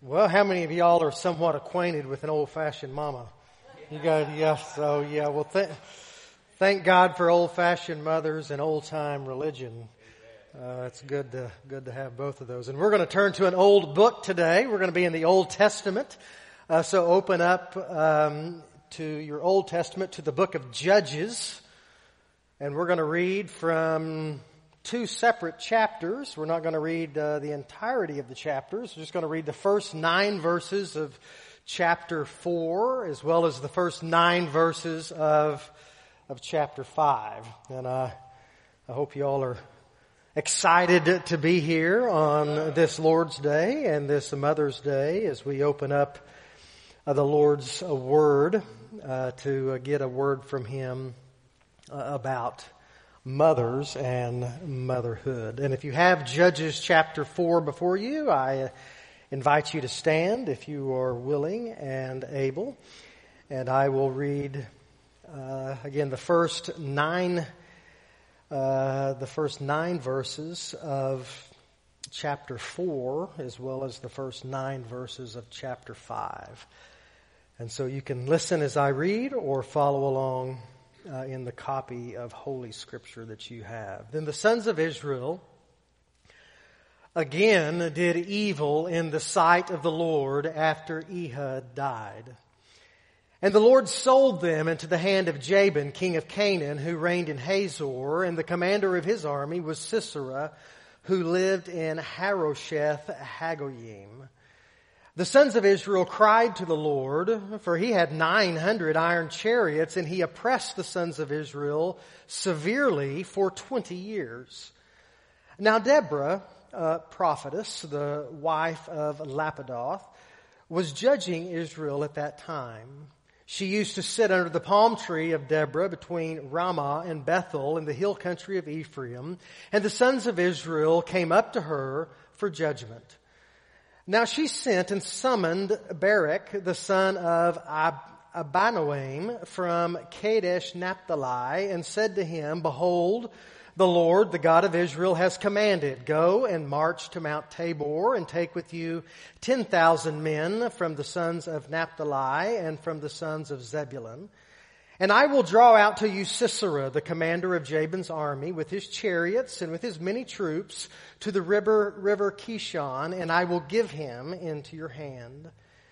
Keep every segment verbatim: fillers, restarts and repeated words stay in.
Well, how many of y'all are somewhat acquainted with an old-fashioned mama? You got, yeah, so yeah, well, th- thank God for old-fashioned mothers and old-time religion. Uh, it's good to, good to have both of those. And we're going to turn to an old book today. We're going to be in the Old Testament. Uh, so open up, um, to your Old Testament, to the book of Judges. And we're going to read from two separate chapters. We're not going to read uh, the entirety of the chapters. We're just going to read the first nine verses of chapter four, as well as the first nine verses of of chapter five. And uh, I hope you all are excited to be here on this Lord's Day and this Mother's Day as we open up uh, the Lord's uh, Word uh, to uh, get a word from Him uh, about mothers and motherhood. And if you have Judges chapter four before you, I invite you to stand if you are willing and able. And I will read uh, again the first nine uh, the first nine verses of chapter four, as well as the first nine verses of chapter five. And so you can listen as I read or follow along Uh, in the copy of Holy Scripture that you have. Then the sons of Israel again did evil in the sight of the Lord after Ehud died. And the Lord sold them into the hand of Jabin, king of Canaan, who reigned in Hazor, and the commander of his army was Sisera, who lived in Harosheth Hagoyim. The sons of Israel cried to the Lord, for he had nine hundred iron chariots, and he oppressed the sons of Israel severely for twenty years. Now Deborah, uh, prophetess, the wife of Lapidoth, was judging Israel at that time. She used to sit under the palm tree of Deborah between Ramah and Bethel in the hill country of Ephraim, and the sons of Israel came up to her for judgment. Now she sent and summoned Barak, the son of Ab- Abinoam, from Kadesh Naphtali, and said to him, Behold, the Lord, the God of Israel, has commanded, Go and march to Mount Tabor, and take with you ten thousand men from the sons of Naphtali and from the sons of Zebulun. And I will draw out to you Sisera, the commander of Jabin's army, with his chariots and with his many troops, to the river, river Kishon, and I will give him into your hand.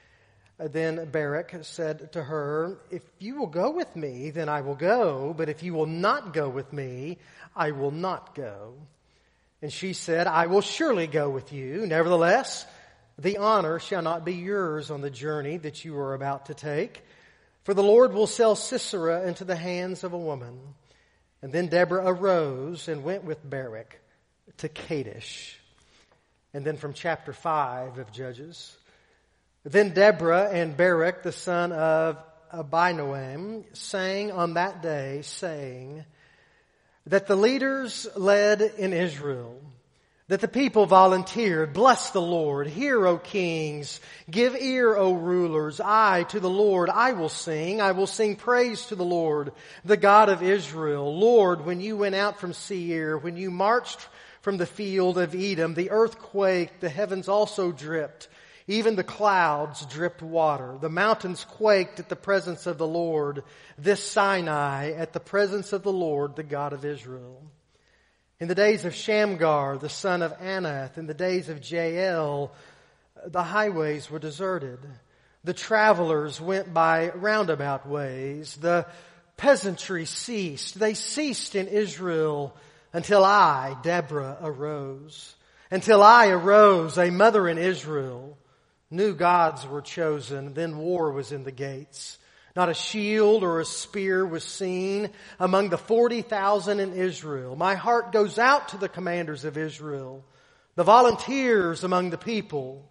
Then Barak said to her, If you will go with me, then I will go, but if you will not go with me, I will not go. And she said, I will surely go with you. Nevertheless, the honor shall not be yours on the journey that you are about to take. For the Lord will sell Sisera into the hands of a woman. And then Deborah arose and went with Barak to Kadesh. And then from chapter five of Judges. Then Deborah and Barak, the son of Abinoam, sang on that day, saying, that the leaders led in Israel, that the people volunteered, Bless the Lord, hear, O kings, give ear, O rulers, I to the Lord, I will sing, I will sing praise to the Lord, the God of Israel. Lord, when you went out from Seir, when you marched from the field of Edom, the earth quaked, the heavens also dripped, even the clouds dripped water. The mountains quaked at the presence of the Lord, this Sinai at the presence of the Lord, the God of Israel. In the days of Shamgar, the son of Anath, in the days of Jael, the highways were deserted. The travelers went by roundabout ways. The peasantry ceased. They ceased in Israel until I, Deborah, arose. Until I arose, a mother in Israel. New gods were chosen. Then war was in the gates. Not a shield or a spear was seen among the forty thousand in Israel. My heart goes out to the commanders of Israel, the volunteers among the people.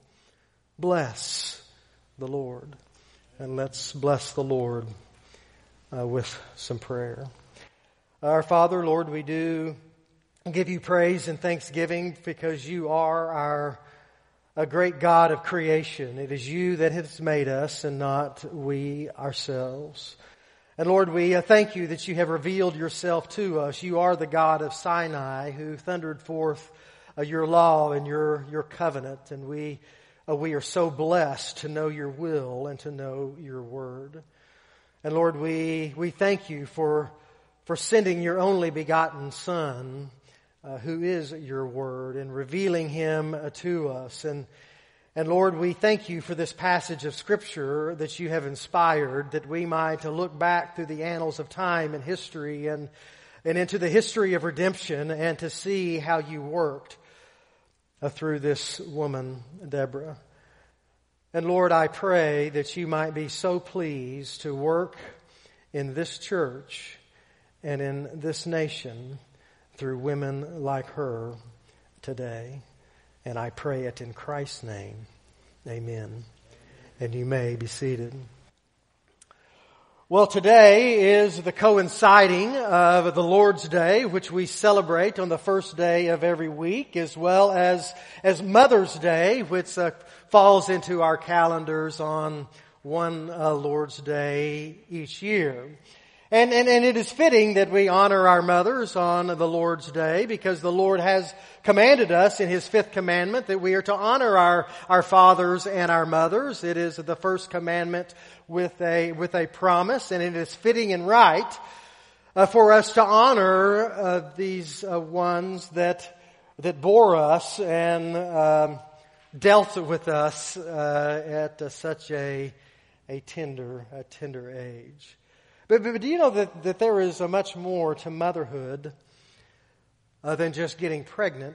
Bless the Lord. And let's bless the Lord uh, with some prayer. Our Father, Lord, we do give you praise and thanksgiving because you are our a great God of creation. It is you that has made us and not we ourselves. And Lord, we thank you that you have revealed yourself to us. You are the God of Sinai who thundered forth your law and your, your covenant. And we uh, we are so blessed to know your will and to know your word. And Lord, we, we thank you for, for sending your only begotten Son, uh, who is your word, and revealing him uh, to us. And, and Lord, we thank you for this passage of Scripture that you have inspired, that we might uh, look back through the annals of time and history and, and into the history of redemption and to see how you worked uh, through this woman, Deborah. And Lord, I pray that you might be so pleased to work in this church and in this nation through women like her today. And I pray it in Christ's name. Amen. And you may be seated. Well, today is the coinciding of the Lord's Day, which we celebrate on the first day of every week, as well as, as Mother's Day, which uh, falls into our calendars on one uh, Lord's Day each year. And, and, and it is fitting that we honor our mothers on the Lord's Day, because the Lord has commanded us in His fifth commandment that we are to honor our, our fathers and our mothers. It is the first commandment with a, with a promise, and it is fitting and right uh, for us to honor uh, these uh, ones that, that bore us and um, dealt with us uh, at uh, such a, a tender, a tender age. But, but do you know that, that there is a much more to motherhood uh, than just getting pregnant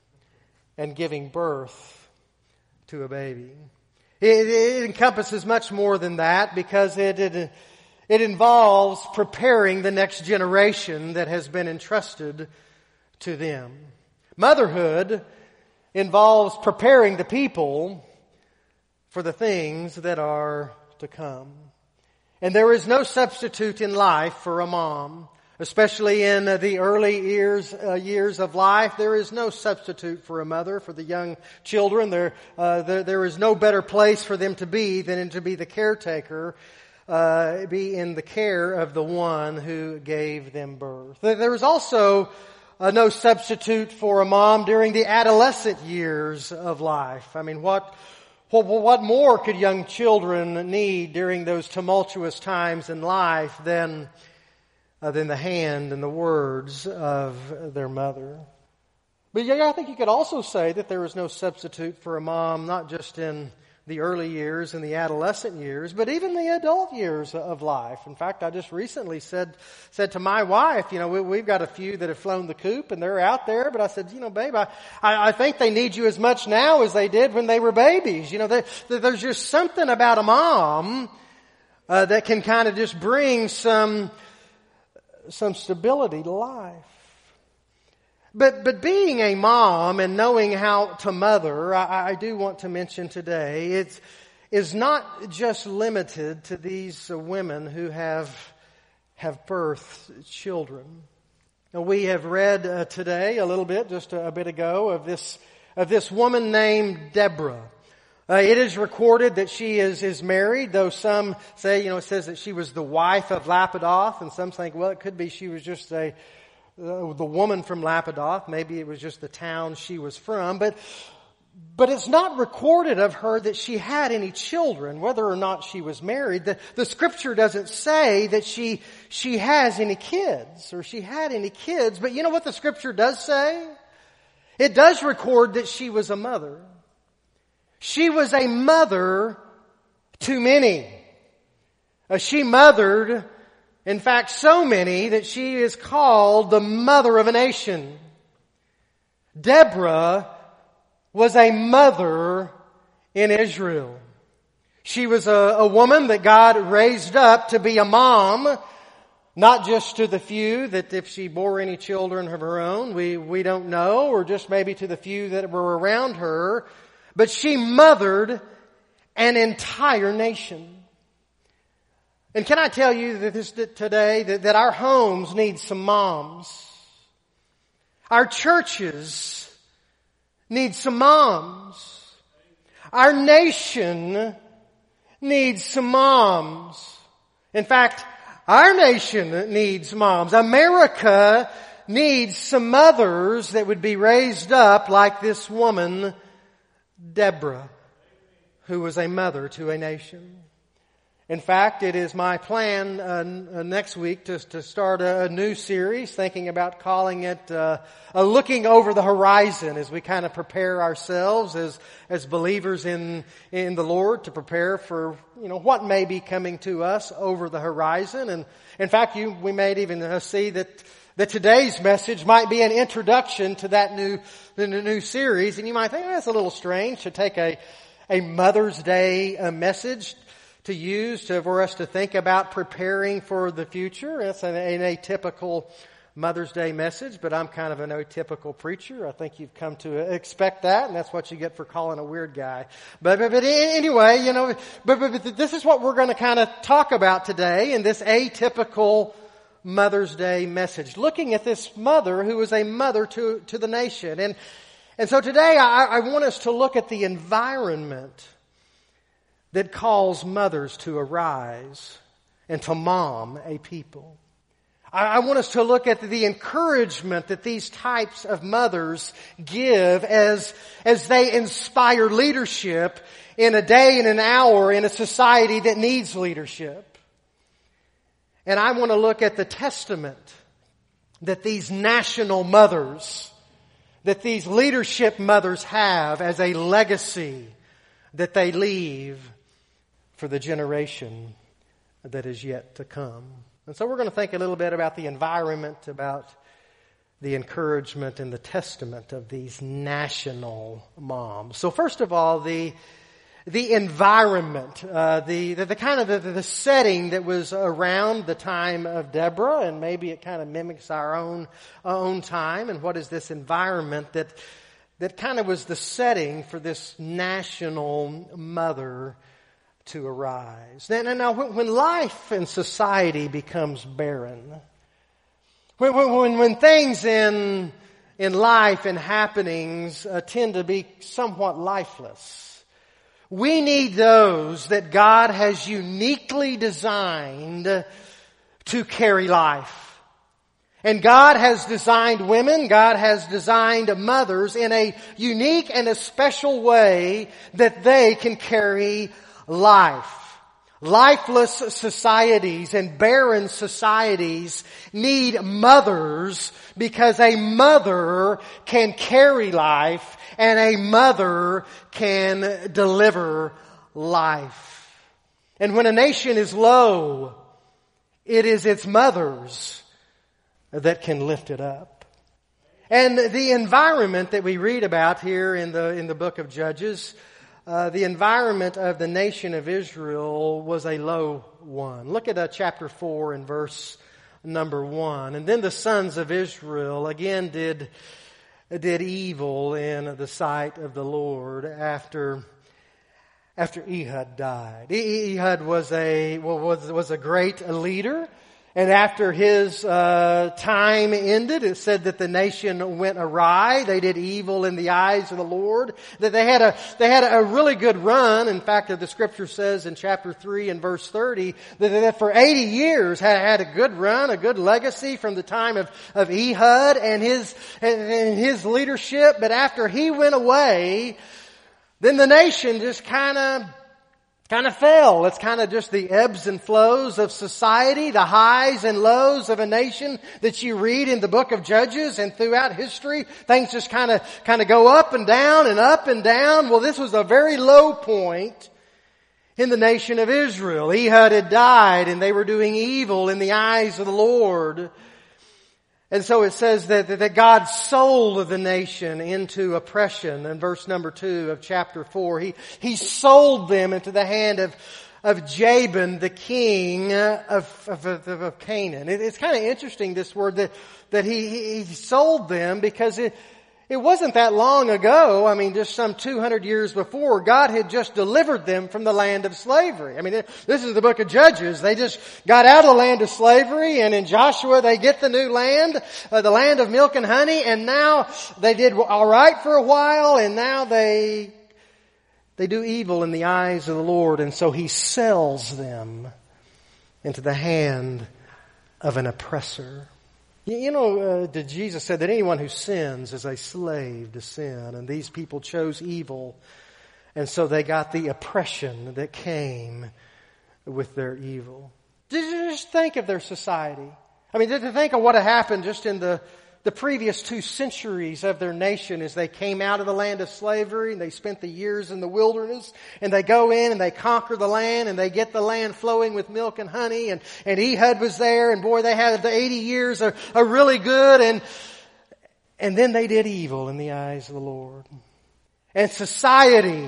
and giving birth to a baby? It, it encompasses much more than that, because it, it it involves preparing the next generation that has been entrusted to them. Motherhood involves preparing the people for the things that are to come. And there is no substitute in life for a mom, especially in uh, the early years uh, years of life. There is no substitute for a mother. For the young children, there uh, there, there is no better place for them to be than to be the caretaker, uh, be in the care of the one who gave them birth. There is also uh, no substitute for a mom during the adolescent years of life. I mean, what Well, what more could young children need during those tumultuous times in life than, uh, than the hand and the words of their mother? But yeah, I think you could also say that there is no substitute for a mom, not just in the early years and the adolescent years, but even the adult years of life. In fact, I just recently said said to my wife, you know, we, we've got a few that have flown the coop and they're out there, but I said, you know, babe, I, I think they need you as much now as they did when they were babies. You know, they, there's just something about a mom uh, that can kind of just bring some some stability to life. But but being a mom and knowing how to mother, I, I do want to mention today, it's is not just limited to these uh, women who have have birthed children. Now, we have read uh, today a little bit, just a, a bit ago, of this of this woman named Deborah. Uh, it is recorded that she is is married, though some say, you know, it says that she was the wife of Lapidoth, and some think, well, it could be she was just a Uh, the woman from Lapidoth. Maybe it was just the town she was from. But but it's not recorded of her that she had any children, whether or not she was married. The, the Scripture doesn't say that she she has any kids or she had any kids. But you know what the Scripture does say? It does record that she was a mother. She was a mother to many. Uh, she mothered, in fact, so many that she is called the mother of a nation. Deborah was a mother in Israel. She was a, a woman that God raised up to be a mom, not just to the few that if she bore any children of her own, we, we don't know, or just maybe to the few that were around her, but she mothered an entire nation. And can I tell you that this today that, that our homes need some moms. Our churches need some moms. Our nation needs some moms. In fact, our nation needs moms. America needs some mothers that would be raised up like this woman, Deborah. who was a mother to a nation. In fact, it is my plan uh, next week to, to start a, a new series, thinking about calling it uh, a Looking Over the Horizon, as we kind of prepare ourselves as as believers in in the Lord to prepare for, you know, what may be coming to us over the horizon. And in fact, you we may even uh, see that that today's message might be an introduction to that new the new series. And you might think, oh, that's a little strange to take a a Mother's Day uh, message to use to, for us to think about preparing for the future. It's an, an atypical Mother's Day message, but I'm kind of an atypical preacher. I think you've come to expect that, and that's what you get for calling a weird guy. But, but, but anyway, you know, but, but, but this is what we're going to kind of talk about today in this atypical Mother's Day message, looking at this mother who was a mother to, to the nation. And, and so today I, I want us to look at the environment that calls mothers to arise and to mom a people. I, I want us to look at the encouragement that these types of mothers give as, as they inspire leadership in a day and an hour in a society that needs leadership. And I want to look at the testament that these national mothers, that these leadership mothers have as a legacy that they leave for the generation that is yet to come. And so we're going to think a little bit about the environment, about the encouragement and the testament of these national moms. So first of all, the the environment, uh, the, the the kind of the, the setting that was around the time of Deborah, and maybe it kind of mimics our own own time. And what is this environment that that kind of was the setting for this national mother to arise? Now, now when life and society becomes barren, when, when, when things in, in life and happenings uh, tend to be somewhat lifeless, we need those that God has uniquely designed to carry life. And God has designed women, God has designed mothers in a unique and a special way that they can carry life. Lifeless societies and barren societies need mothers because a mother can carry life and a mother can deliver life. And when a nation is low, it is its mothers that can lift it up. And the environment that we read about here in the in the book of Judges, Uh, the environment of the nation of Israel was a low one. Look at uh, chapter four and verse number one. And then the sons of Israel again did did evil in the sight of the Lord after after Ehud died. Ehud was a was was a great leader. And after his uh, time ended, it said that the nation went awry. They did evil in the eyes of the Lord. That they had a they had a really good run. In fact, the scripture says in chapter three and verse thirty that, that for eighty years had had a good run, a good legacy from the time of of Ehud and his and his leadership. But after he went away, then the nation just kind of. Kind of fell. It's kind of just the ebbs and flows of society, the highs and lows of a nation that you read in the book of Judges and throughout history. Things just kind of, kind of go up and down and up and down. Well, this was a very low point in the nation of Israel. Ehud had died and they were doing evil in the eyes of the Lord. And so it says that, that God sold the nation into oppression. In verse number two of chapter four, he, he sold them into the hand of, of Jabin, the king of, of, of, of Canaan. It, it's kind of interesting, this word, that, that he, he sold them, because it, it wasn't that long ago, I mean, just some two hundred years before, God had just delivered them from the land of slavery. I mean, this is the book of Judges. They just got out of the land of slavery, and in Joshua they get the new land, uh, the land of milk and honey, and now they did all right for a while, and now they, they do evil in the eyes of the Lord, and so He sells them into the hand of an oppressor. You know, uh, Jesus said that anyone who sins is a slave to sin, and these people chose evil And so they got the oppression that came with their evil. Just think of their society. I mean, to think of what had happened just in the, the previous two centuries of their nation as they came out of the land of slavery and they spent the years in the wilderness and they go in and they conquer the land and they get the land flowing with milk and honey and, and Ehud was there and boy, they had the eighty years are, are really good and, and then they did evil in the eyes of the Lord. And society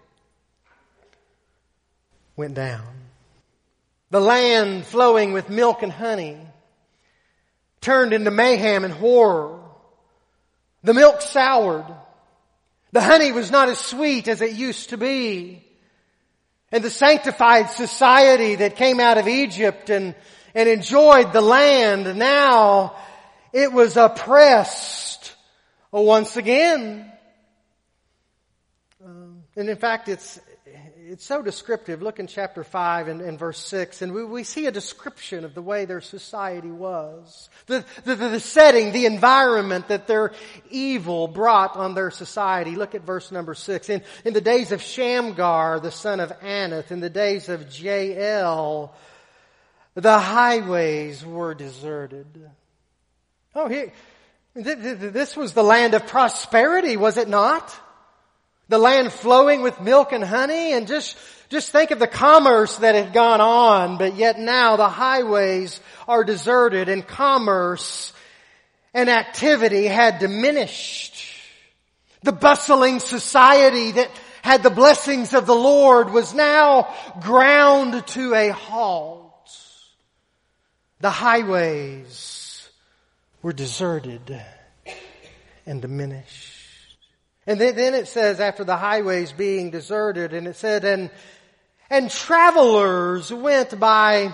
went down. The land flowing with milk and honey turned into mayhem and horror. The milk soured. The honey was not as sweet as it used to be. And the sanctified society that came out of Egypt and, and enjoyed the land, now it was oppressed once again. Um, and in fact, it's it's so descriptive. Look in chapter five and, and verse six, and we, we see a description of the way their society was. The, the, the setting, the environment that their evil brought on their society. Look at verse number six. In, in the days of Shamgar, the son of Anath, in the days of Jael, the highways were deserted. Oh, here, this was the land of prosperity, was it not? The land flowing with milk and honey, and just, just think of the commerce that had gone on, but yet now the highways are deserted and commerce and activity had diminished. The bustling society that had the blessings of the Lord was now ground to a halt. The highways were deserted and diminished. And then, then it says after the highways being deserted, and it said, and, and travelers went by,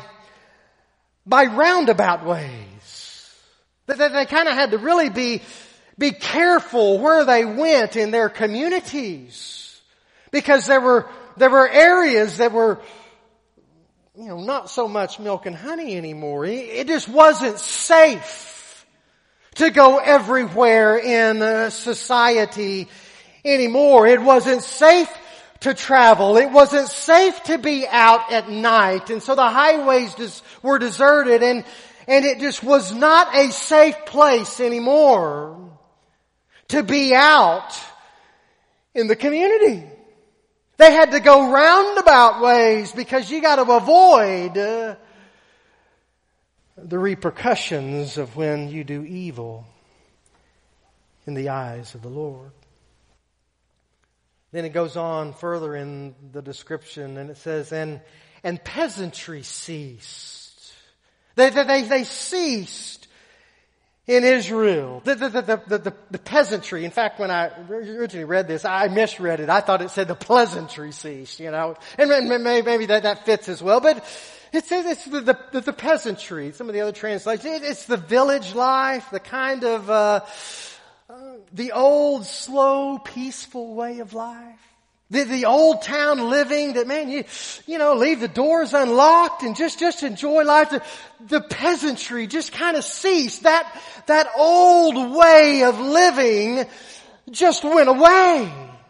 by roundabout ways. That they, they kind of had to really be, be careful where they went in their communities. Because there were, there were areas that were, you know, not so much milk and honey anymore. It just wasn't safe to go everywhere in uh, society anymore. It wasn't safe to travel. It wasn't safe to be out at night. And so the highways just were deserted, and, and it just was not a safe place anymore to be out in the community. They had to go roundabout ways because you got to avoid uh, the repercussions of when you do evil in the eyes of the Lord. Then it goes on further in the description, and it says, and, and peasantry ceased. They, they, they ceased in Israel. The, the, the, the, the, the peasantry. In fact, when I originally read this, I misread it. I thought it said the pleasantry ceased, you know. And maybe, maybe that, that fits as well. But it says it's the, the, the peasantry. Some of the other translations, it's the village life, the kind of, uh, uh, the old, slow, peaceful way of life. The, the old town living that, man, you, you know, leave the doors unlocked and just, just enjoy life. The, the peasantry just kind of ceased. That, that old way of living just went away.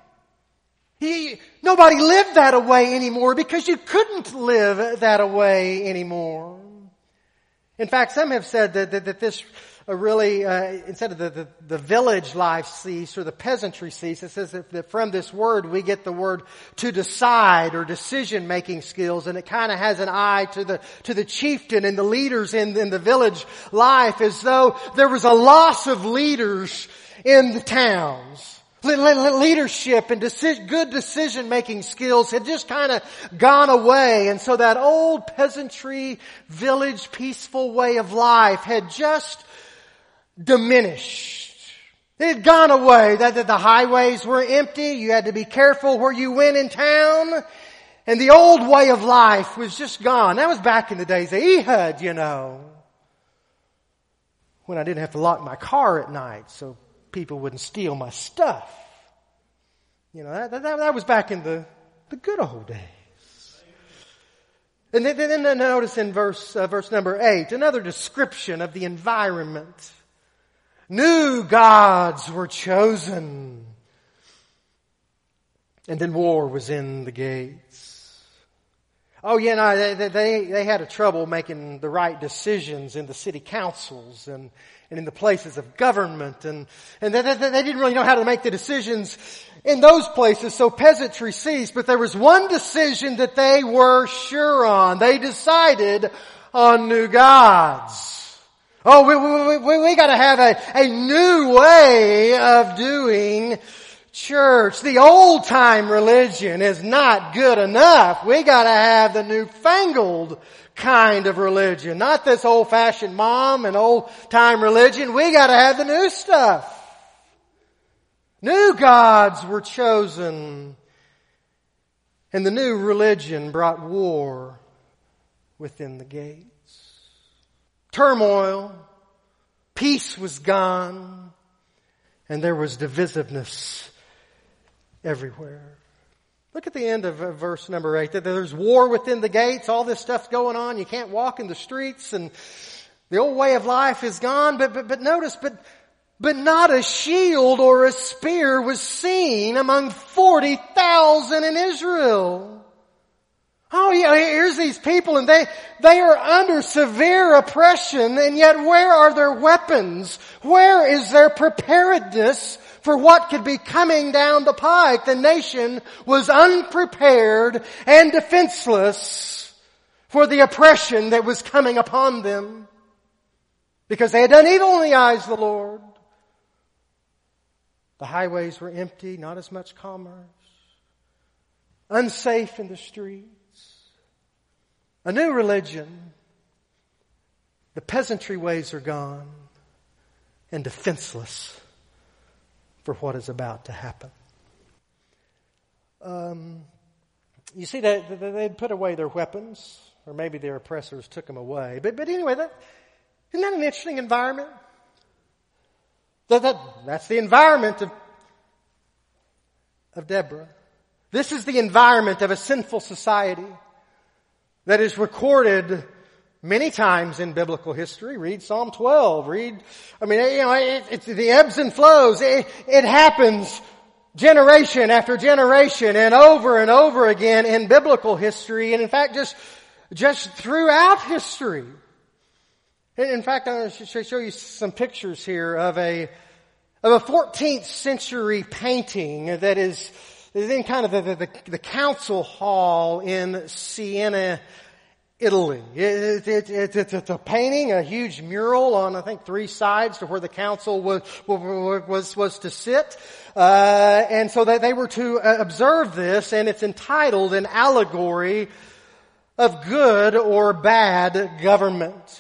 He, nobody lived that way anymore because you couldn't live that way anymore. In fact, some have said that, that, that this uh, really, uh, instead of the, the, the village life cease or the peasantry cease, it says that, that from this word we get the word to decide or decision making skills, and it kind of has an eye to the, to the chieftain and the leaders in, in the village life, as though there was a loss of leaders in the towns. Leadership and deci- good decision-making skills had just kind of gone away. And so that old peasantry, village, peaceful way of life had just diminished. It had gone away. That, that the highways were empty. You had to be careful where you went in town. And the old way of life was just gone. That was back in the days of Ehud, you know, when I didn't have to lock my car at night so people wouldn't steal my stuff. You know, that, that, that was back in the, the good old days. And then, then notice in verse, uh, verse number eight, another description of the environment. New gods were chosen. And then war was in the gates. Oh yeah, no, they, they, they had a trouble making the right decisions in the city councils and, and in the places of government. And, and they, they, they didn't really know how to make the decisions in those places, so peasantry ceased. But there was one decision that they were sure on. They decided on new gods. Oh, we, we, we, we gotta have a, a new way of doing church. The old time religion is not good enough. We gotta have the newfangled kind of religion. Not this old fashioned mom and old time religion. We gotta have the new stuff. New gods were chosen. And the new religion brought war within the gates. Turmoil. Peace was gone. And there was divisiveness everywhere. Look at the end of verse number eight. That there's war within the gates. All this stuff's going on. You can't walk in the streets, and the old way of life is gone. But but, but notice, but but not a shield or a spear was seen among forty thousand in Israel. Oh yeah, here's these people, and they they are under severe oppression, and yet where are their weapons? Where is their preparedness for what could be coming down the pike? The nation was unprepared and defenseless for the oppression that was coming upon them, because they had done evil in the eyes of the Lord. The highways were empty, not as much commerce, unsafe in the streets. A new religion. The peasantry ways are gone, and defenseless for what is about to happen. Um, you see that they'd put away their weapons, or maybe their oppressors took them away. But but anyway, that, isn't that an interesting environment? That, that that's the environment of of Deborah. This is the environment of a sinful society that is recorded many times in biblical history. Read Psalm twelve. Read, I mean, you know, it, it's the ebbs and flows. It, it happens generation after generation and over and over again in biblical history, and in fact, just just throughout history. In fact, I'm going to show you some pictures here of a of a fourteenth century painting that is in kind of the, the, the council hall in Siena, Italy. It, it, it, it, it's a painting, a huge mural on, I think, three sides to where the council was was, was to sit. Uh, and so they, they were to observe this, and it's entitled An Allegory of Good or Bad Government.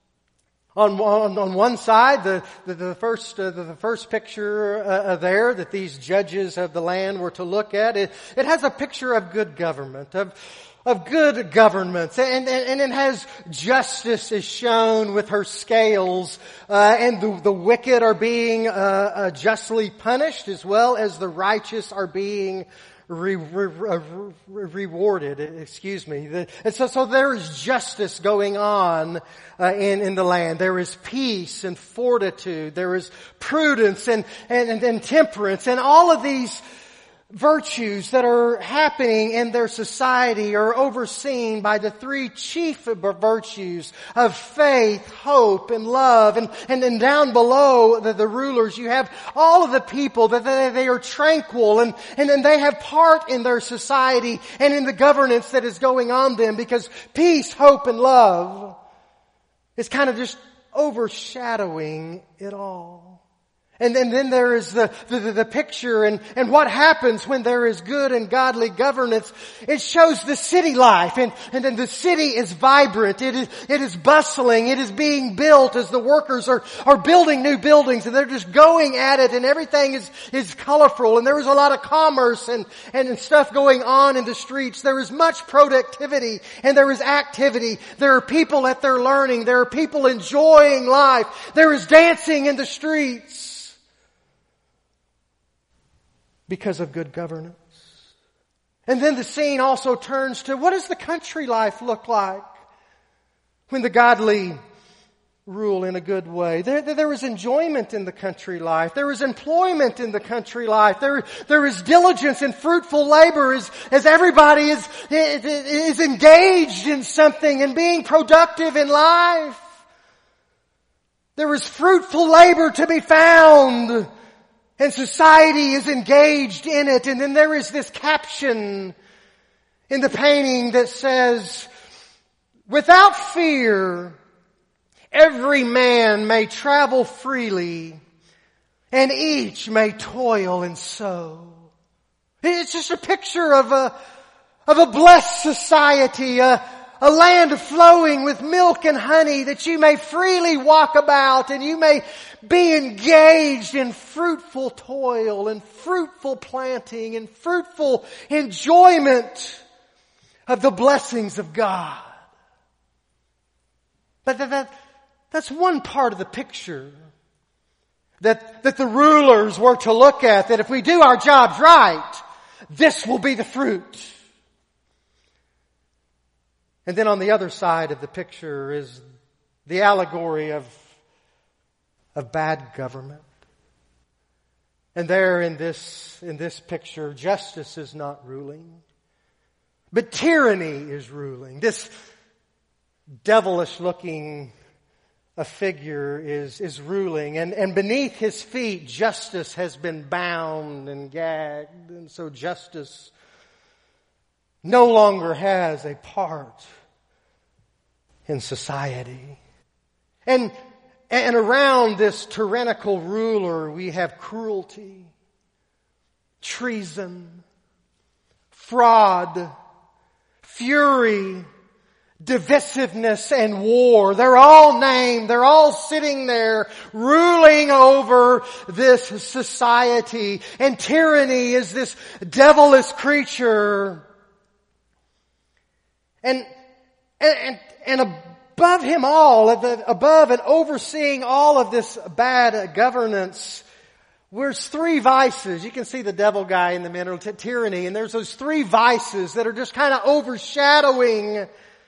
On, on, on one side, the, the, the first, uh, the, the first picture uh, there that these judges of the land were to look at, it, it has a picture of good government, of, of good governments, and, and, and it has justice is shown with her scales, uh, and the, the wicked are being, uh, uh, justly punished, as well as the righteous are being Re, re, re, rewarded, excuse me. The, and so, so there is justice going on uh, in, in the land. There is peace and fortitude. There is prudence and, and, and temperance. And all of these virtues that are happening in their society are overseen by the three chief virtues of faith, hope, and love. And, and then down below the, the rulers, you have all of the people that they, they are tranquil, and, and then they have part in their society and in the governance that is going on them, because peace, hope, and love is kind of just overshadowing it all. And, and then there is the, the, the picture and, and what happens when there is good and godly governance. It shows the city life, and, and then the city is vibrant. It is, it is bustling. It is being built as the workers are, are building new buildings, and they're just going at it, and everything is, is colorful, and there is a lot of commerce and, and stuff going on in the streets. There is much productivity, and there is activity. There are people at their learning. There are people enjoying life. There is dancing in the streets. Because of good governance. And then the scene also turns to, what does the country life look like when the godly rule in a good way. There, there, there is enjoyment in the country life. There is employment in the country life. There, there is diligence and fruitful labor as, as everybody is, is engaged in something and being productive in life. There is fruitful labor to be found, and society is engaged in it. And then there is this caption in the painting that says, "Without fear, every man may travel freely, and each may toil and sow." It's just a picture of a, of a blessed society, a, a land flowing with milk and honey, that you may freely walk about and you may be engaged in fruitful toil and fruitful planting and fruitful enjoyment of the blessings of God. But that, that, that's one part of the picture that, that the rulers were to look at, that if we do our jobs right, this will be the fruit. And then on the other side of the picture is the allegory of, of bad government. And there in this, in this picture, justice is not ruling, but tyranny is ruling. This devilish looking a figure is, is ruling, and, and beneath his feet justice has been bound and gagged, and so justice no longer has a part in society. And, and around this tyrannical ruler we have cruelty, treason, fraud, fury, divisiveness, and war. They're all named. They're all sitting there ruling over this society. And tyranny is this devilish creature. And, and, and above him all, above and overseeing all of this bad governance, there's three vices. You can see the devil guy in the middle, t- tyranny, and there's those three vices that are just kind of overshadowing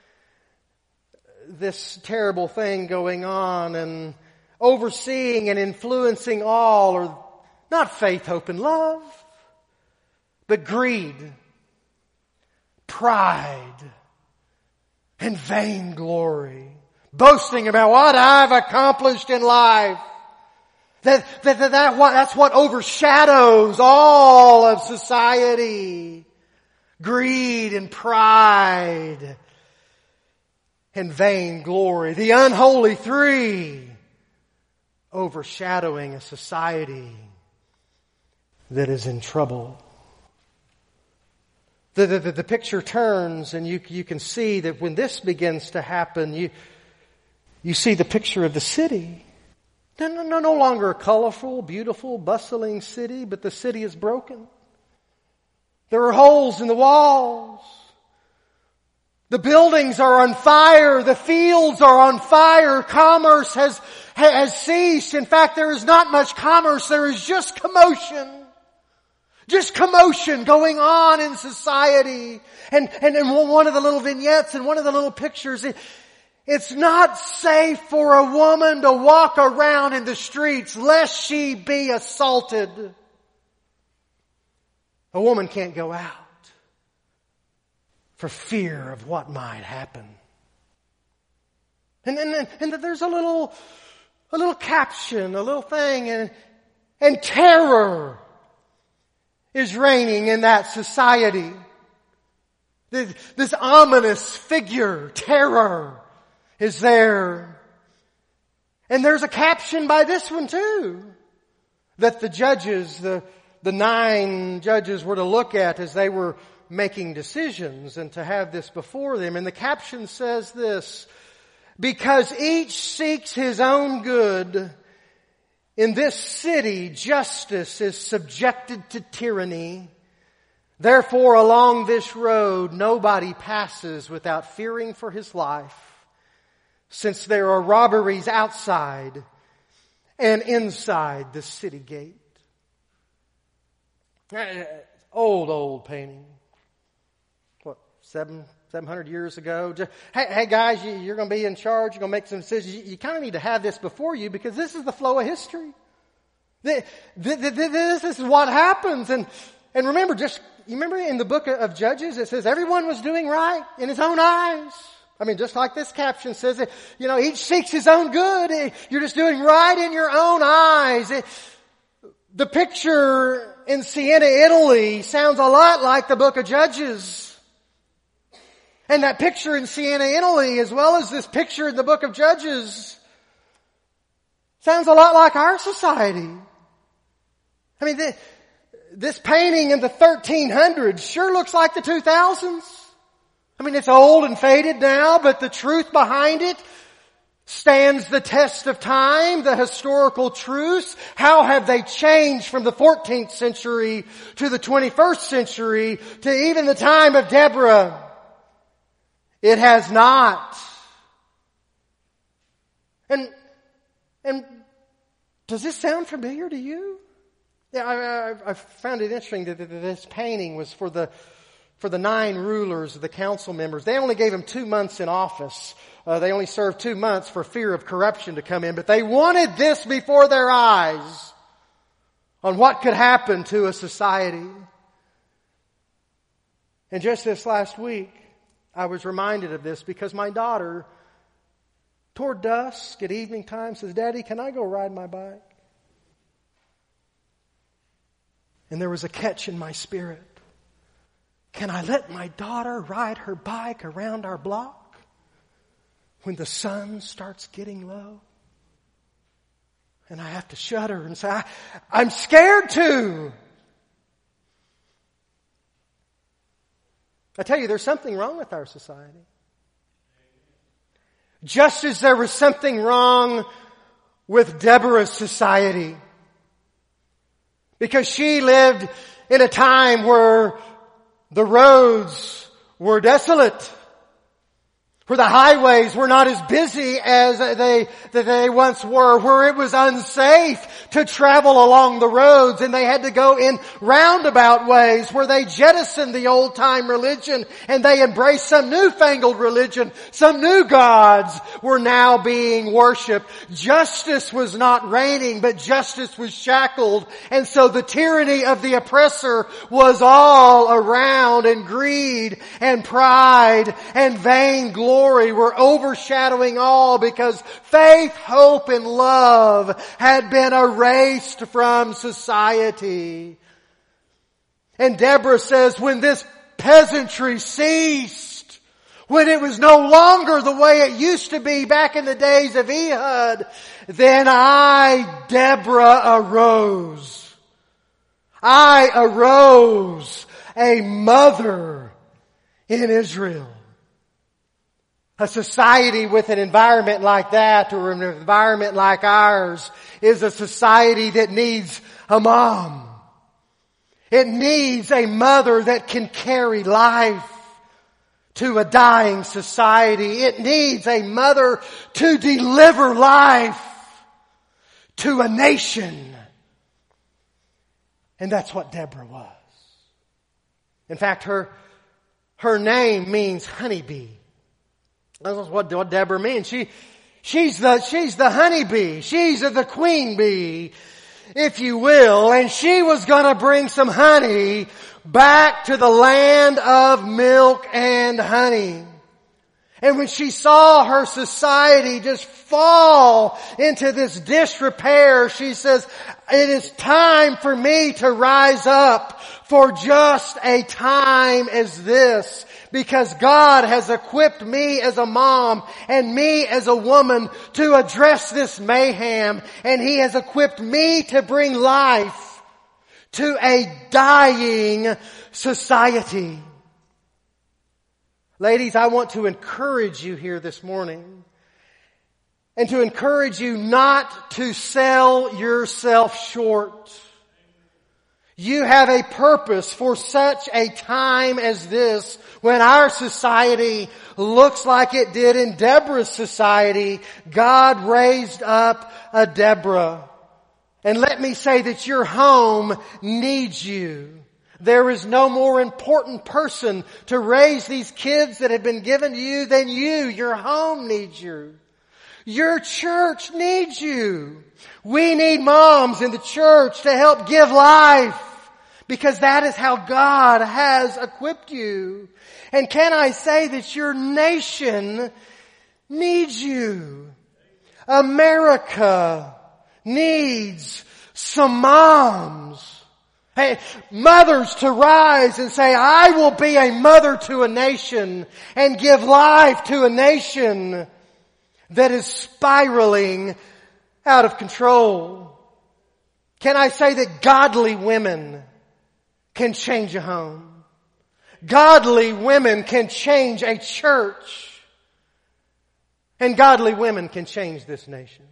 this terrible thing going on, and overseeing and influencing all are not faith, hope, and love, but greed, pride, and vainglory. Boasting about what I've accomplished in life. That, that, that, that what, that's what overshadows all of society. Greed and pride and vainglory. The unholy three overshadowing a society that is in trouble. The, the, the picture turns, and you, you can see that when this begins to happen, you, you see the picture of the city. No, no, no longer a colorful, beautiful, bustling city, but the city is broken. There are holes in the walls. The buildings are on fire. The fields are on fire. Commerce has, has ceased. In fact, there is not much commerce. There is just commotion. Just commotion going on in society. And, and in one of the little vignettes and one of the little pictures, it, it's not safe for a woman to walk around in the streets lest she be assaulted. A woman can't go out for fear of what might happen. And then, and, and there's a little, a little caption, a little thing, and, and terror is reigning in that society. This, this ominous figure, terror, is there. And there's a caption by this one too, that the judges, the, the nine judges were to look at as they were making decisions and to have this before them. And the caption says this: because each seeks his own good, in this city justice is subjected to tyranny. Therefore, along this road nobody passes without fearing for his life, since there are robberies outside and inside the city gate. Old, old painting. What, seven, seven hundred years ago. Just, hey, hey guys, you, you're going to be in charge. You're going to make some decisions. You, you kind of need to have this before you because this is the flow of history. The, the, the, the, this is what happens. And, and remember, just, you remember in the book of Judges, it says everyone was doing right in his own eyes. I mean, just like this caption says, it, you know, each seeks his own good. You're just doing right in your own eyes. It, the picture in Siena, Italy sounds a lot like the book of Judges. And that picture in Siena, Italy, as well as this picture in the book of Judges, sounds a lot like our society. I mean, the, this painting in the thirteen hundreds sure looks like the two thousands. I mean, it's old and faded now, but the truth behind it stands the test of time, the historical truths. How have they changed from the fourteenth century to the twenty-first century to even the time of Deborah? It has not. And, and does this sound familiar to you? Yeah, I, I, I found it interesting that this painting was for the For the nine rulers, the council members. They only gave them two months in office. Uh, they only served two months for fear of corruption to come in. But they wanted this before their eyes on what could happen to a society. And just this last week, I was reminded of this because my daughter, toward dusk at evening time, says, "Daddy, can I go ride my bike?" And there was a catch in my spirit. Can I let my daughter ride her bike around our block when the sun starts getting low? And I have to shudder and say, I, I'm scared to. I tell you, there's something wrong with our society. Just as there was something wrong with Deborah's society. Because she lived in a time where the roads were desolate, where the highways were not as busy as they, that they once were, where it was unsafe to travel along the roads and they had to go in roundabout ways, where they jettisoned the old time religion and they embraced some newfangled religion. Some new gods were now being worshipped. Justice was not reigning, but justice was shackled. And so the tyranny of the oppressor was all around, and greed and pride and vain glory were overshadowing all, because faith, hope, and love had been erased from society. And Deborah says, when this peasantry ceased, when it was no longer the way it used to be back in the days of Ehud, then I, Deborah, arose. I arose, a mother in Israel. A society with an environment like that, or an environment like ours, is a society that needs a mom. It needs a mother that can carry life to a dying society. It needs a mother to deliver life to a nation. And that's what Deborah was. In fact, her, her name means honeybee. That's what, what Deborah means. She, she's the, she's the honeybee. She's the queen bee, if you will. And she was gonna bring some honey back to the land of milk and honey. And when she saw her society just fall into this disrepair, she says, it is time for me to rise up for just a time as this. Because God has equipped me as a mom and me as a woman to address this mayhem. And He has equipped me to bring life to a dying society. Ladies, I want to encourage you here this morning, and to encourage you not to sell yourself short. You have a purpose for such a time as this, when our society looks like it did in Deborah's society. God raised up a Deborah. And let me say that your home needs you. There is no more important person to raise these kids that have been given to you than you. Your home needs you. Your church needs you. We need moms in the church to help give life, because that is how God has equipped you. And can I say that your nation needs you? America needs some moms. Hey, mothers to rise and say, I will be a mother to a nation and give life to a nation that is spiraling out of control. Can I say that godly women can change a home? Godly women can change a church. And godly women can change this nation.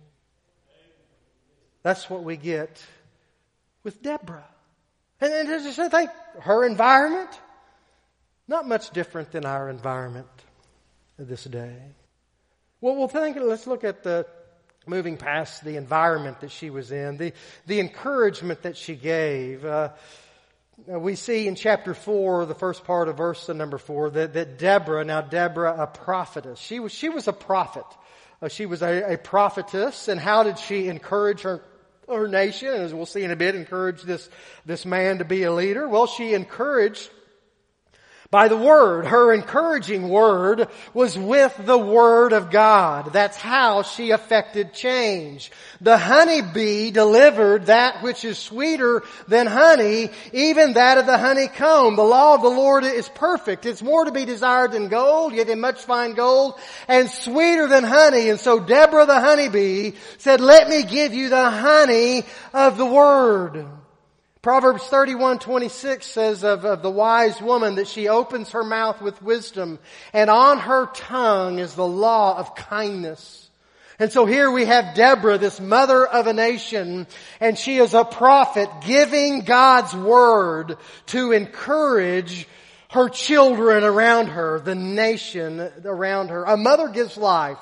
That's what we get with Deborah. And, and just think, her environment, not much different than our environment this day. Well, we'll think, let's look at the, moving past the environment that she was in, the, the encouragement that she gave. Uh, we see in chapter four, the first part of verse number four, that, that Deborah, now Deborah, a prophetess, she was, she was a prophet. Uh, she was a, a prophetess, and how did she encourage her her nation, as we'll see in a bit, encourage this, this man to be a leader? Well, she encouraged by the Word. Her encouraging word was with the Word of God. That's how she affected change. The honeybee delivered that which is sweeter than honey, even that of the honeycomb. The law of the Lord is perfect. It's more to be desired than gold, yet in much fine gold, and sweeter than honey. And so Deborah the honeybee said, let me give you the honey of the Word. Proverbs thirty-one twenty-six says of, of the wise woman that she opens her mouth with wisdom, and on her tongue is the law of kindness. And so here we have Deborah, this mother of a nation, and she is a prophet giving God's word to encourage her children around her, the nation around her. A mother gives life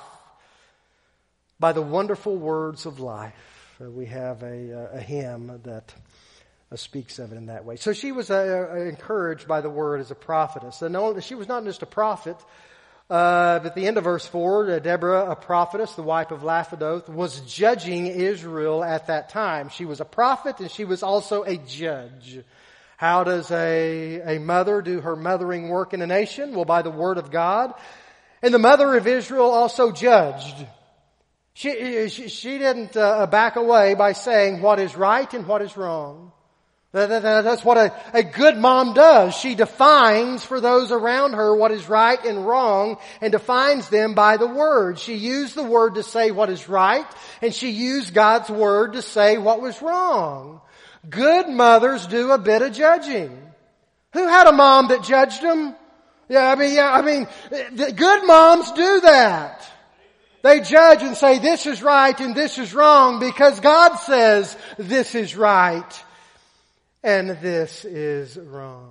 by the wonderful words of life. We have a, a hymn that Uh, speaks of it in that way. So she was uh, uh, encouraged by the word as a prophetess. And no, she was not just a prophet. Uh, at the end of verse four, uh, Deborah, a prophetess, the wife of Lapidoth, was judging Israel at that time. She was a prophet and she was also a judge. How does a, a mother do her mothering work in a nation? Well, by the word of God. And the mother of Israel also judged. She, she, she didn't uh, back away by saying what is right and what is wrong. That's what a, a good mom does. She defines for those around her what is right and wrong, and defines them by the Word. She used the Word to say what is right, and she used God's Word to say what was wrong. Good mothers do a bit of judging. Who had a mom that judged them? Yeah, I mean, yeah, I mean, good moms do that. They judge and say this is right and this is wrong because God says this is right and this is wrong.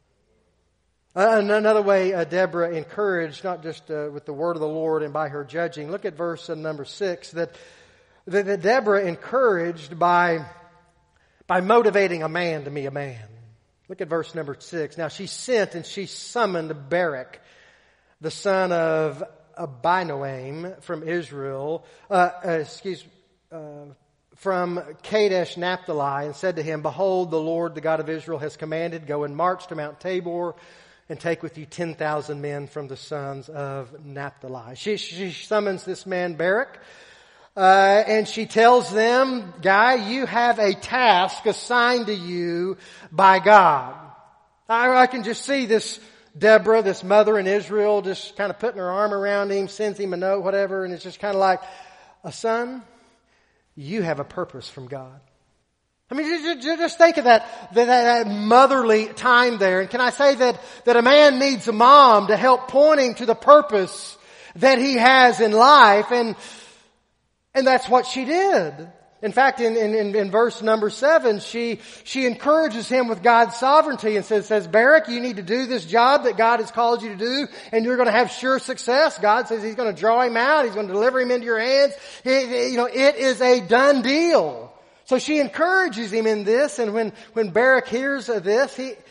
Uh, another way uh, Deborah encouraged, not just uh, with the word of the Lord and by her judging. Look at verse uh, number six, that, that, that Deborah encouraged by, by motivating a man to be a man. Look at verse number six. Now she sent and she summoned Barak, the son of Abinoam from Israel, uh, uh, excuse uh, from Kadesh Naphtali, and said to him, Behold, the Lord, the God of Israel, has commanded, go and march to Mount Tabor and take with you ten thousand men from the sons of Naphtali. She, she summons this man Barak, uh, and she tells them, guy, you have a task assigned to you by God. I, I can just see this Deborah, this mother in Israel, just kind of putting her arm around him, sends him a note, whatever, and it's just kind of like, a son, you have a purpose from God. I mean, just think of that, that, that motherly time there. And can I say that, that a man needs a mom to help pointing to the purpose that he has in life, and, and that's what she did. In fact, in, in, in verse number seven, she, she encourages him with God's sovereignty and says, says, Barak, you need to do this job that God has called you to do, and you're going to have sure success. God says He's going to draw him out. He's going to deliver him into your hands. It, you know, it is a done deal. So she encourages him in this, and when, when Barak hears of this, he,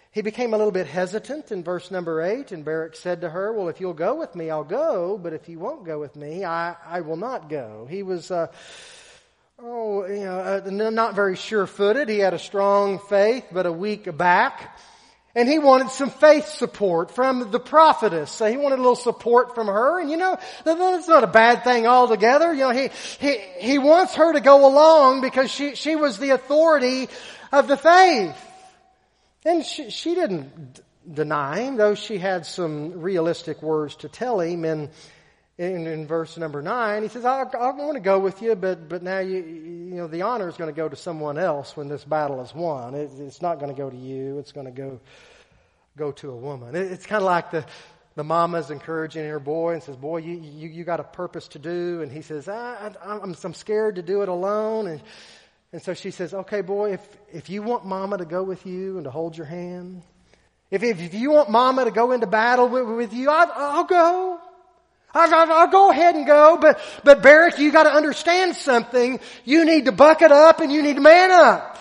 He became a little bit hesitant in verse number eight, and Barak said to her, well, if you'll go with me, I'll go, but if you won't go with me, I, I will not go. He was, uh, oh, you know, uh, not very sure-footed. He had a strong faith, but a weak back. And he wanted some faith support from the prophetess. So he wanted a little support from her. And you know, that's not a bad thing altogether. You know, he, he, he wants her to go along because she, she was the authority of the faith. And she, she didn't d- deny him, though she had some realistic words to tell him. And in, in verse number nine, he says, I, I want to go with you, but, but now you, you know, the honor is going to go to someone else when this battle is won. It, it's not going to go to you. It's going to go, go to a woman. It, it's kind of like the, the mama's encouraging her boy and says, boy, you, you, you got a purpose to do. And he says, I, I, I'm, I'm scared to do it alone. And, and so she says, okay, boy, if, if you want mama to go with you and to hold your hand, if, if, if you want mama to go into battle with, with you, I'll, I'll go. I'll, I'll, I'll go ahead and go, but, but Barak, you got to understand something. You need to buck it up and you need to man up.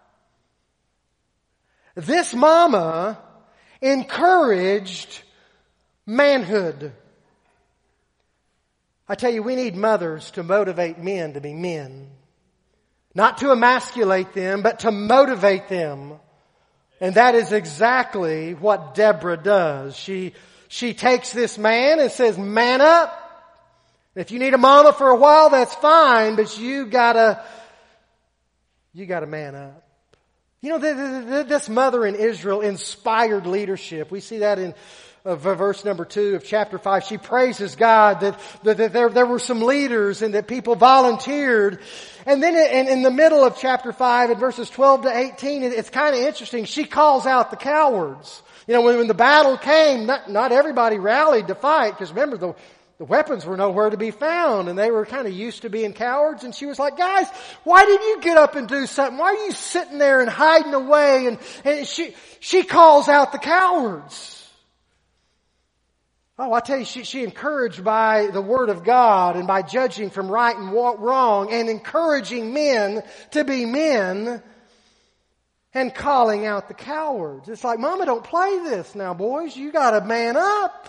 This mama encouraged manhood. I tell you, we need mothers to motivate men to be men. Not to emasculate them, but to motivate them. And that is exactly what Deborah does. She She takes this man and says, man up. If you need a mama for a while, that's fine, but you gotta, you gotta man up. You know, this mother in Israel inspired leadership. We see that in uh, verse number two of chapter five. She praises God that, that, that there, there were some leaders and that people volunteered. And then in, in the middle of chapter five, in verses twelve to eighteen, it's kind of interesting. She calls out the cowards. You know, when, when the battle came, not, not everybody rallied to fight, because remember, the, the weapons were nowhere to be found, and they were kind of used to being cowards. And she was like, guys, why didn't you get up and do something? Why are you sitting there and hiding away? And, and she, she calls out the cowards. Oh, I tell you, she, she encouraged by the Word of God and by judging from right and wrong and encouraging men to be men and calling out the cowards. It's like, Mama, don't play this now, boys. You got to man up.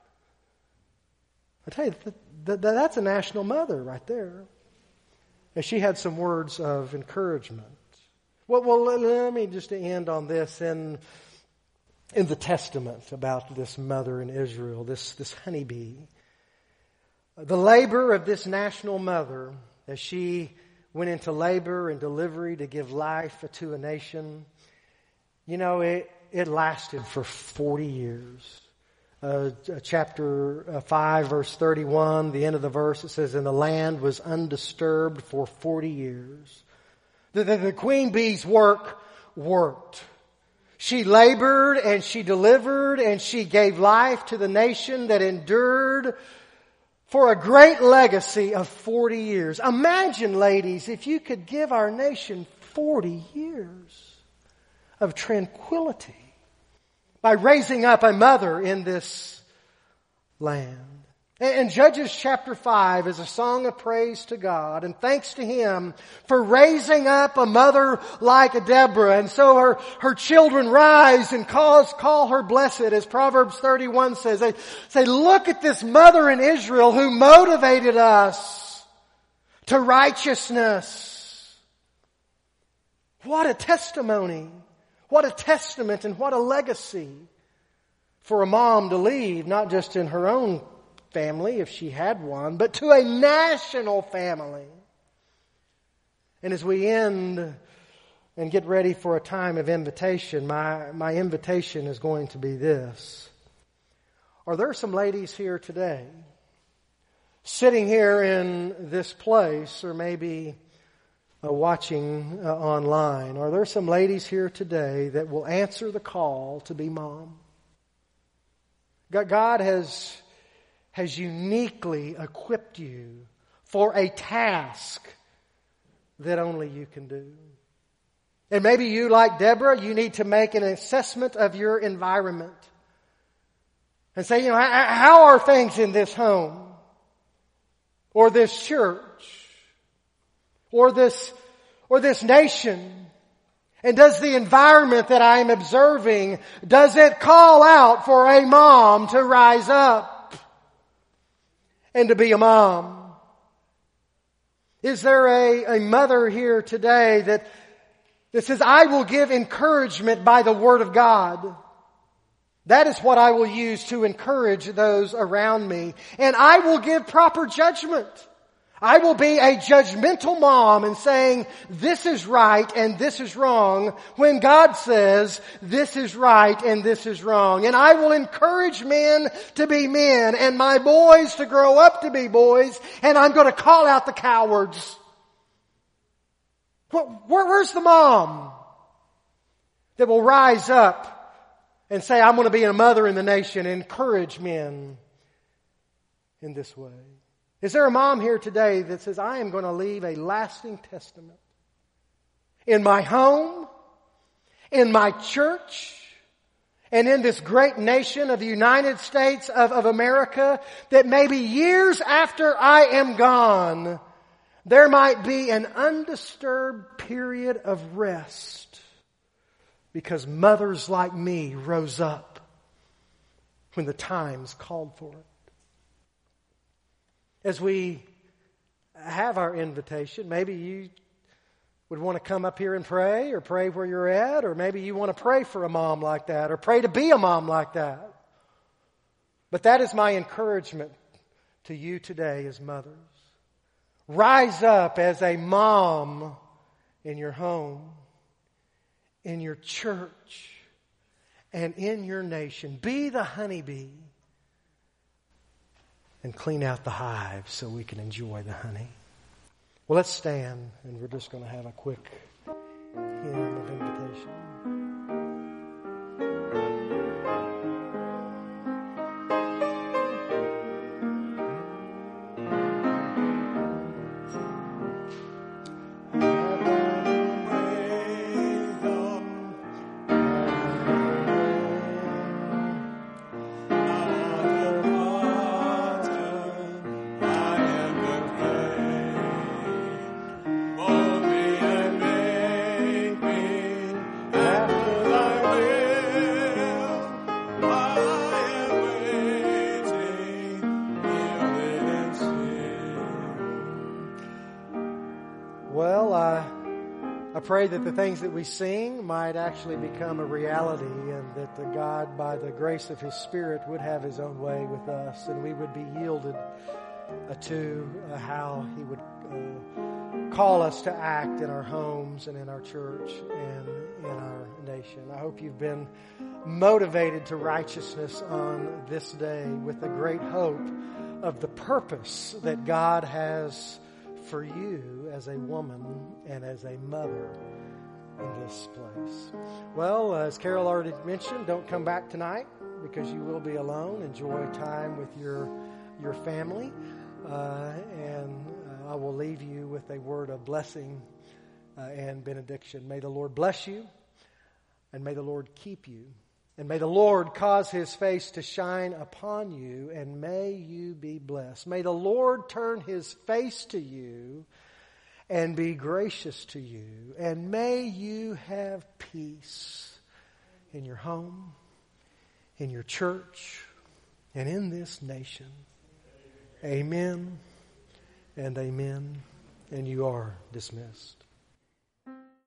I tell you, th- th- that's a national mother right there. And she had some words of encouragement. Well, well, let, let me just end on this in in the Testament about this mother in Israel, this this honeybee. The labor of this national mother as she went into labor and delivery to give life to a nation, you know, it, it lasted for forty years. Uh, chapter five, verse thirty-one, the end of the verse, it says, and the land was undisturbed for forty years. The, the, the queen bee's work worked. She labored and she delivered and she gave life to the nation that endured for a great legacy of forty years. Imagine, ladies, if you could give our nation forty years of tranquility by raising up a mother in this land. And Judges chapter five is a song of praise to God and thanks to Him for raising up a mother like Deborah. And so her, her children rise and cause, call her blessed, as Proverbs thirty-one says. They say, look at this mother in Israel who motivated us to righteousness. What a testimony. What a testament and what a legacy for a mom to leave, not just in her own family, if she had one, but to a national family. And as we end and get ready for a time of invitation, my, my invitation is going to be this. Are there some ladies here today, sitting here in this place, or maybe uh, watching uh, online, are there some ladies here today that will answer the call to be mom? God has has uniquely equipped you for a task that only you can do. And maybe you, like Deborah, you need to make an assessment of your environment and say, you know, how are things in this home or this church or this or this nation? And does the environment that I am observing, does it call out for a mom to rise up and to be a mom? Is there a, a mother here today that, that says, I will give encouragement by the Word of God? That is what I will use to encourage those around me. And I will give proper judgment. I will be a judgmental mom and saying, this is right and this is wrong, when God says, this is right and this is wrong. And I will encourage men to be men and my boys to grow up to be boys, and I'm going to call out the cowards. Where, where's the mom that will rise up and say, I'm going to be a mother in the nation and encourage men in this way? Is there a mom here today that says, I am going to leave a lasting testament in my home, in my church, and in this great nation of the United States of, of America, that maybe years after I am gone, there might be an undisturbed period of rest because mothers like me rose up when the times called for it? As we have our invitation, maybe you would want to come up here and pray, or pray where you're at, or maybe you want to pray for a mom like that, or pray to be a mom like that. But that is my encouragement to you today as mothers. Rise up as a mom in your home, in your church, and in your nation. Be the honeybee. And clean out the hive so we can enjoy the honey. Well, let's stand, and we're just going to have a quick hymn of invitation. I pray that the things that we sing might actually become a reality, and that the God, by the grace of His Spirit, would have His own way with us, and we would be yielded uh, to uh, how He would uh, call us to act in our homes and in our church and in our nation. I hope you've been motivated to righteousness on this day with the great hope of the purpose that God has for you as a woman and as a mother in this place. Well, as Carol already mentioned, don't come back tonight because you will be alone. Enjoy time with your your family, uh, and uh, I will leave you with a word of blessing uh, and benediction. May the Lord bless you, and may the Lord keep you, and may the Lord cause His face to shine upon you, and may you be blessed. May the Lord turn His face to you and be gracious to you, and may you have peace in your home, in your church, and in this nation. Amen and amen. And you are dismissed.